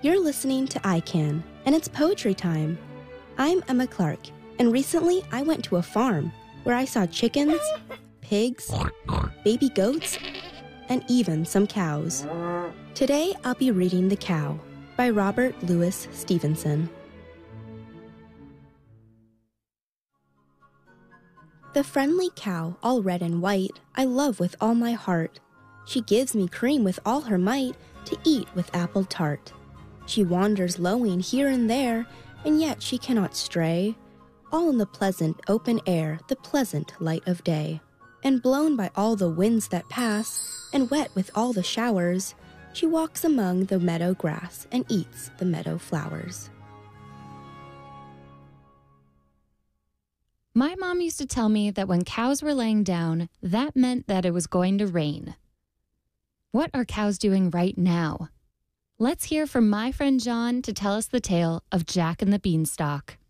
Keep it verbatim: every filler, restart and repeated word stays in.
You're listening to I Can, and it's poetry time. I'm Emma Clark, and recently I went to a farm where I saw chickens, pigs, baby goats, and even some cows. Today I'll be reading The Cow by Robert Louis Stevenson. The friendly cow, all red and white, I love with all my heart. She gives me cream with all her might to eat with apple tart. She wanders lowing here and there, and yet she cannot stray, all in the pleasant open air, the pleasant light of day. And blown by all the winds that pass, and wet with all the showers, she walks among the meadow grass and eats the meadow flowers. My mom used to tell me that when cows were laying down, that meant that it was going to rain. What are cows doing right now? Let's hear from my friend John to tell us the tale of Jack and the Beanstalk.